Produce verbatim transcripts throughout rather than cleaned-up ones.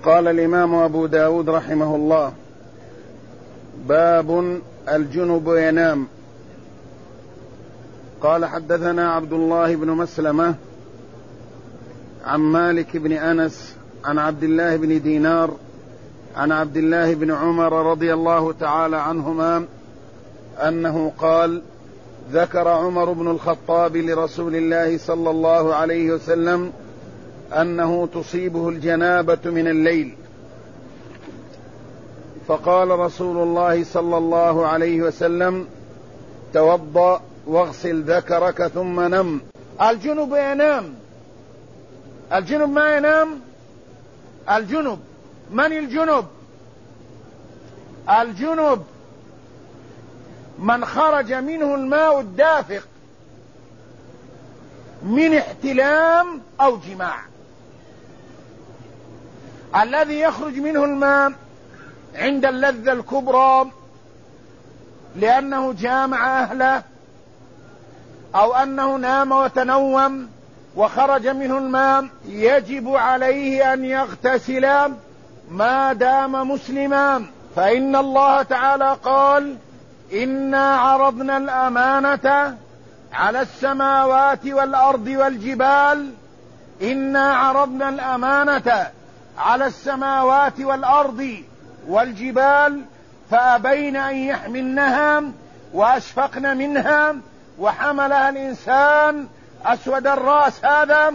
قال الإمام أبو داود رحمه الله: باب الجنب ينام. قال: حدثنا عبد الله بن مسلمة عن مالك بن أنس عن عبد الله بن دينار عن عبد الله بن عمر رضي الله تعالى عنهما أنه قال: ذكر عمر بن الخطاب لرسول الله صلى الله عليه وسلم أنه تصيبه الجنابة من الليل، فقال رسول الله صلى الله عليه وسلم: توضأ واغسل ذكرك ثم نم. الجنب ينام. الجنب ما ينام. الجنب من الجنب؟ الجنب من خرج منه الماء الدافق من احتلام أو جماع. الذي يخرج منه الماء عند اللذة الكبرى لأنه جامع أهله، أو أنه نام وتنوم وخرج منه الماء، يجب عليه أن يغتسل ما دام مسلما، فإن الله تعالى قال: إنا عرضنا الأمانة على السماوات والأرض والجبال إنا عرضنا الأمانة على السماوات والأرض والجبال فأبين أن يحملنها وأشفقن منها وحملها الإنسان أسود الرأس هذا.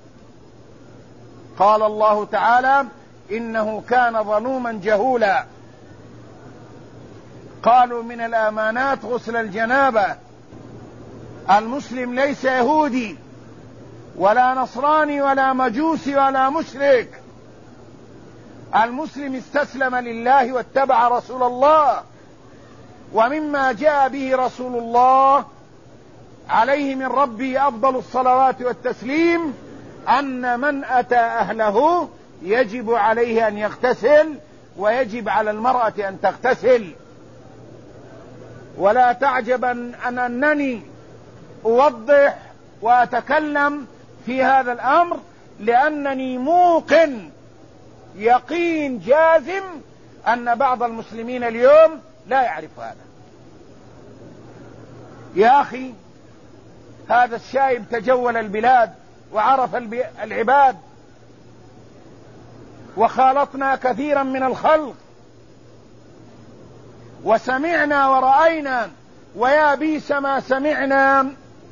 قال الله تعالى: إنه كان ظلوما جهولا. قالوا من الأمانات غسل الجنابة. المسلم ليس يهودي ولا نصراني ولا مجوسي ولا مشرك. المسلم استسلم لله واتبع رسول الله، ومما جاء به رسول الله عليه من ربه أفضل الصلوات والتسليم أن من أتى أهله يجب عليه أن يغتسل، ويجب على المرأة أن تغتسل. ولا تعجبا أن أنني أوضح وأتكلم في هذا الأمر، لأنني موقن يقين جازم أن بعض المسلمين اليوم لا يعرف هذا. يا أخي، هذا الشايب تجول البلاد وعرف العباد، وخالطنا كثيرا من الخلق وسمعنا ورأينا، ويا بيس ما سمعنا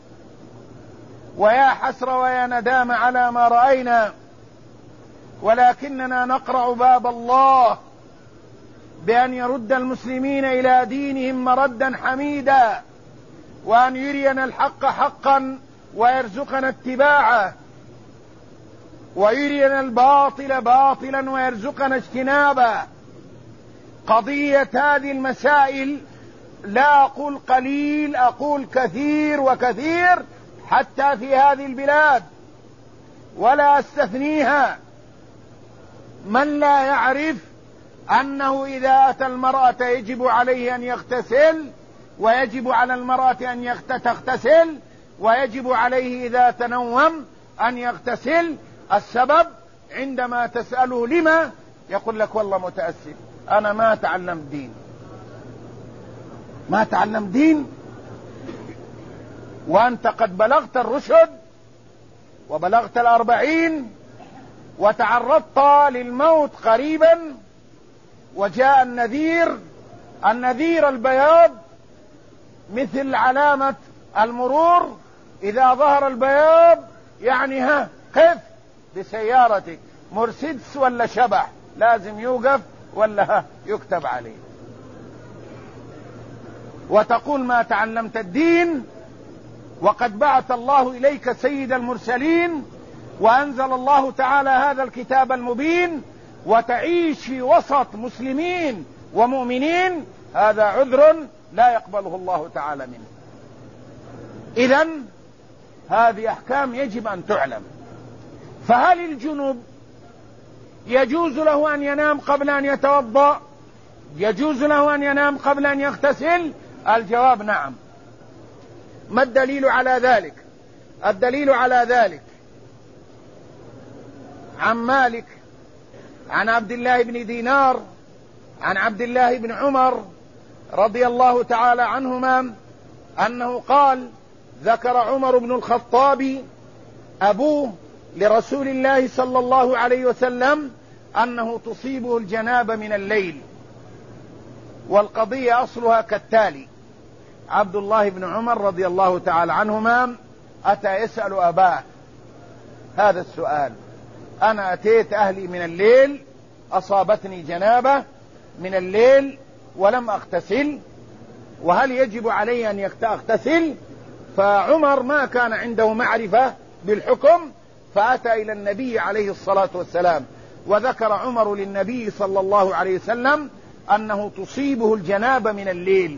ويا حسر ويا ندام على ما رأينا. ولكننا نقرع باب الله بأن يرد المسلمين إلى دينهم مردا حميدا، وأن يرينا الحق حقا ويرزقنا اتباعه، ويرينا الباطل باطلا ويرزقنا اجتنابه. قضية هذه المسائل لا أقول قليل، أقول كثير وكثير حتى في هذه البلاد، ولا أستثنيها. من لا يعرف أنه إذا أتى المرأة يجب عليه أن يغتسل، ويجب على المرأة أن تغتسل، ويجب عليه إذا تنوم أن يغتسل. السبب عندما تسأله لما يقول لك: والله متأسف، أنا ما تعلم دين. ما تعلم دين وأنت قد بلغت الرشد وبلغت الأربعين وتعرضت للموت قريبا، وجاء النذير النذير البياض مثل علامة المرور، إذا ظهر البياض يعني ها قف بسيارتك، مرسيدس ولا شبح، لازم يوقف ولا ها يكتب عليه. وتقول ما تعلمت الدين، وقد بعث الله إليك سيد المرسلين وأنزل الله تعالى هذا الكتاب المبين، وتعيش في وسط مسلمين ومؤمنين. هذا عذر لا يقبله الله تعالى منه. إذن هذه أحكام يجب أن تعلم. فهل الجنوب يجوز له أن ينام قبل أن يتوضأ؟ يجوز له أن ينام قبل أن يغتسل؟ الجواب نعم. ما الدليل على ذلك؟ الدليل على ذلك عن مالك عن عبد الله بن دينار عن عبد الله بن عمر رضي الله تعالى عنهما أنه قال: ذكر عمر بن الخطاب أبوه لرسول الله صلى الله عليه وسلم أنه تصيبه الجنابة من الليل. والقضية أصلها كالتالي: عبد الله بن عمر رضي الله تعالى عنهما أتى يسأل أباه هذا السؤال: أنا أتيت أهلي من الليل، أصابتني جنابة من الليل ولم أغتسل، وهل يجب علي أن أغتسل؟ فعمر ما كان عنده معرفة بالحكم، فأتى إلى النبي عليه الصلاة والسلام، وذكر عمر للنبي صلى الله عليه وسلم أنه تصيبه الجنابة من الليل،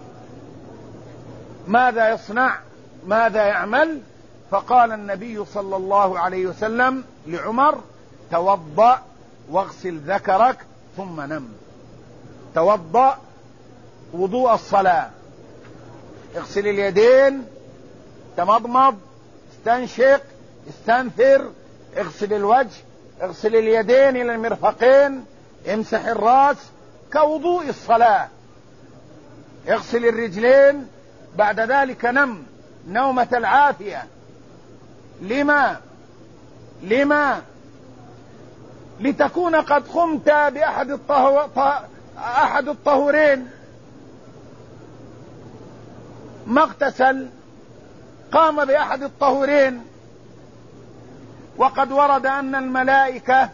ماذا يصنع؟ ماذا يعمل؟ فقال النبي صلى الله عليه وسلم لعمر: توضأ واغسل ذكرك ثم نم. توضأ وضوء الصلاة، اغسل اليدين، تمضمض، استنشق، استنثر، اغسل الوجه، اغسل اليدين إلى المرفقين، امسح الرأس كوضوء الصلاة، اغسل الرجلين، بعد ذلك نم نومة العافية. لما؟ لما؟ لتكون قد قمت بأحد الطهو... أحد الطهورين، ما اغتسل قام بأحد الطهورين. وقد ورد أن الملائكة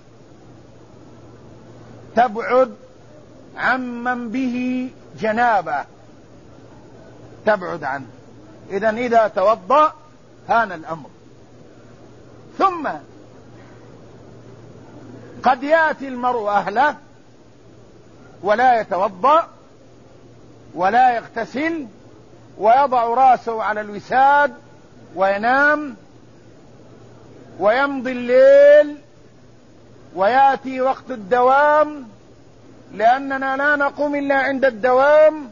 تبعد عمن به جنابه، تبعد عنه. إذن إذا توضأ هان الأمر. ثم قد يأتي المرء أهله ولا يتوضأ ولا يغتسل، ويضع رأسه على الوساد وينام، ويمضي الليل، ويأتي وقت الدوام، لأننا لا نقوم إلا عند الدوام،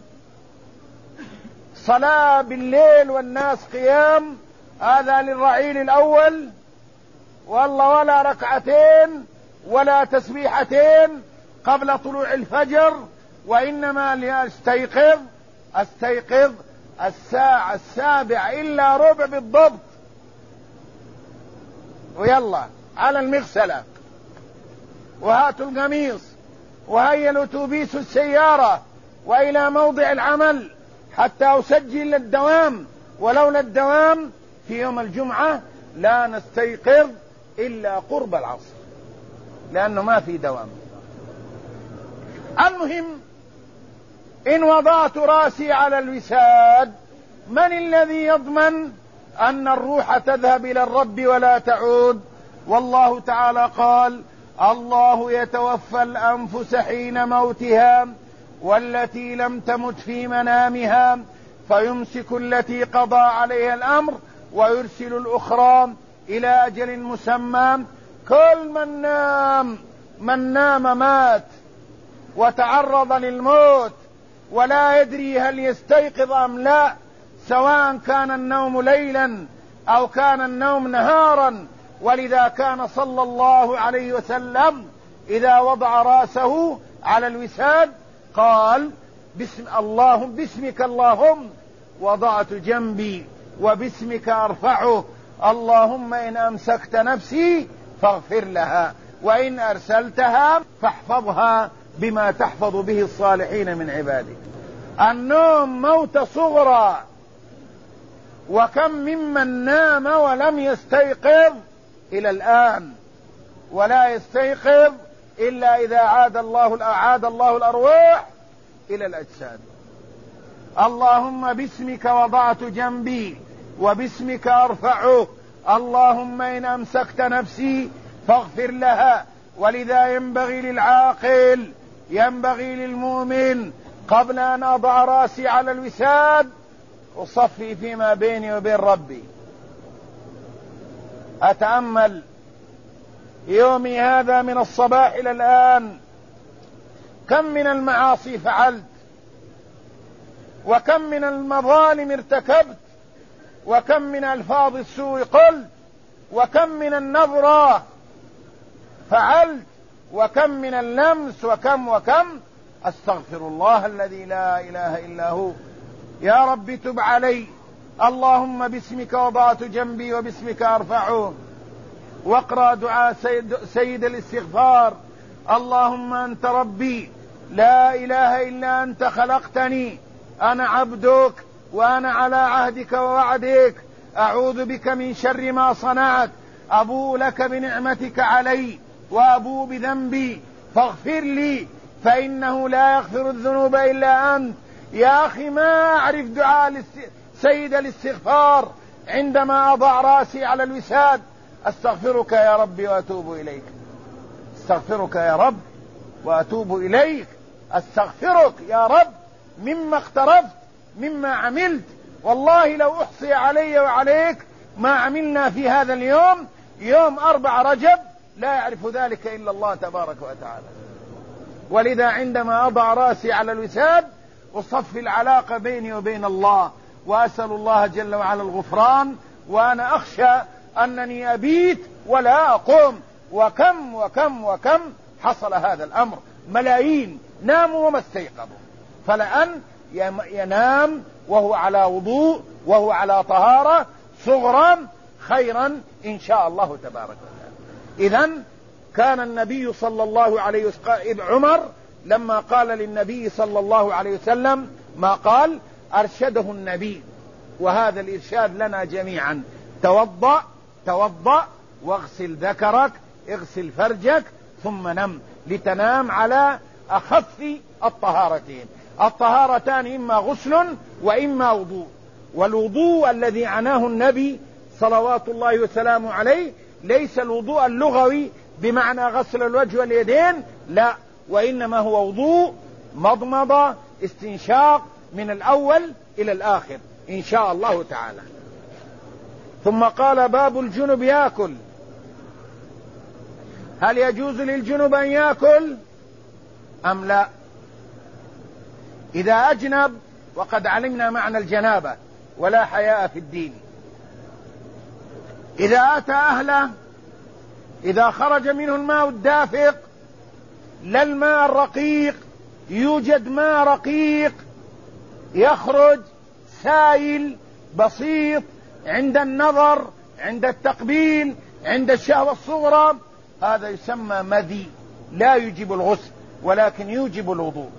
صلاة بالليل والناس قيام، هذا للرعيل الأول، والله ولا ركعتين ولا تسبيحتين قبل طلوع الفجر، وإنما لأستيقظ أستيقظ الساعة السابعة إلا ربع بالضبط، ويلا على المغسلة، وهاتوا القميص، وهيا الأتوبيس السيارة، وإلى موضع العمل حتى أسجل الدوام. ولولا الدوام في يوم الجمعة لا نستيقظ إلا قرب العصر، لأنه ما في دوام. المهم، إن وضعت راسي على الوساد، من الذي يضمن أن الروح تذهب إلى الرب ولا تعود؟ والله تعالى قال: الله يتوفى الأنفس حين موتها والتي لم تمت في منامها فيمسك التي قضى عليها الأمر ويرسل الأخرى إلى أجل مسمى. كل من نام من نام مات وتعرض للموت ولا يدري هل يستيقظ أم لا، سواء كان النوم ليلا أو كان النوم نهارا. ولذا كان صلى الله عليه وسلم إذا وضع رأسه على الوساد قال: بسم اللهم باسمك اللهم وضعت جنبي وباسمك أرفعه، اللهم إن أمسكت نفسي فاغفر لها، وإن أرسلتها فاحفظها بما تحفظ به الصالحين من عبادك. النوم موت صغرى، وكم ممن نام ولم يستيقظ إلى الآن، ولا يستيقظ إلا إذا عاد الله أعاد الله الأرواح إلى الأجساد. اللهم باسمك وضعت جنبي وباسمك أرفعه، اللهم إن أمسكت نفسي فاغفر لها. ولذا ينبغي للعاقل، ينبغي للمؤمن، قبل أن أضع رأسي على الوساد أصفي فيما بيني وبين ربي، أتأمل يومي هذا من الصباح إلى الآن، كم من المعاصي فعلت، وكم من المظالم ارتكبت، وكم من ألفاظ السوء قلت، وكم من النظرة فعلت، وكم من اللمس وكم وكم. أستغفر الله الذي لا إله إلا هو. يا رب تب علي. اللهم باسمك وضعت جنبي وباسمك أرفعه. واقرأ دعاء سيد, سيد الاستغفار. اللهم أنت ربي لا إله إلا أنت خلقتني أنا عبدك وأنا على عهدك ووعدك أعوذ بك من شر ما صنعت أبوء لك بنعمتك علي وأبوء بذنبي فاغفر لي فإنه لا يغفر الذنوب إلا أنت. يا أخي ما أعرف دعاء سيد الاستغفار عندما أضع رأسي على الوساد. أستغفرك يا ربي وأتوب إليك. أستغفرك يا رب وأتوب إليك. أستغفرك يا رب مما اقترفت مما عملت. والله لو أحصي علي وعليك ما عملنا في هذا اليوم يوم أربع رجب لا يعرف ذلك إلا الله تبارك وتعالى. ولذا عندما أضع رأسي على الوساد أصفي العلاقة بيني وبين الله وأسأل الله جل وعلا الغفران، وأنا أخشى أنني أبيت ولا أقوم. وكم وكم وكم حصل هذا الأمر. ملايين ناموا وما استيقظوا. فلأن ينام وهو على وضوء وهو على طهارة صغرا خيرا إن شاء الله تبارك وتعالى. إذن كان النبي صلى الله عليه وسلم عمر لما قال للنبي صلى الله عليه وسلم ما قال أرشده النبي، وهذا الإرشاد لنا جميعا. توضأ توضأ واغسل ذكرك اغسل فرجك ثم نم، لتنام على أخف الطهارتين. الطهارتان إما غسل وإما وضوء. والوضوء الذي عناه النبي صلوات الله وسلامه عليه ليس الوضوء اللغوي بمعنى غسل الوجه واليدين، لا، وإنما هو وضوء مضمضة استنشاق من الأول إلى الآخر إن شاء الله تعالى. ثم قال باب الجنب يأكل. هل يجوز للجنب أن يأكل أم لا؟ إذا أجنب وقد علمنا معنى الجنابة ولا حياء في الدين. إذا أتى أهله إذا خرج منه الماء الدافق لا الماء الرقيق، يوجد ماء رقيق يخرج سائل بسيط عند النظر عند التقبيل عند الشهوة الصغرى، هذا يسمى مذي، لا يجب الغسل ولكن يوجب الوضوء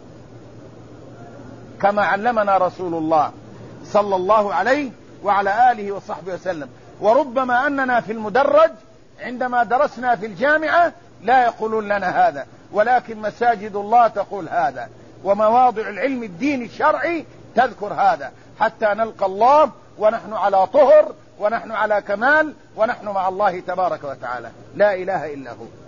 كما علمنا رسول الله صلى الله عليه وعلى آله وصحبه وسلم. وربما أننا في المدرج عندما درسنا في الجامعة لا يقولون لنا هذا، ولكن مساجد الله تقول هذا، ومواضع العلم الديني الشرعي تذكر هذا، حتى نلقى الله ونحن على طهر ونحن على كمال ونحن مع الله تبارك وتعالى. لا إله إلا هو.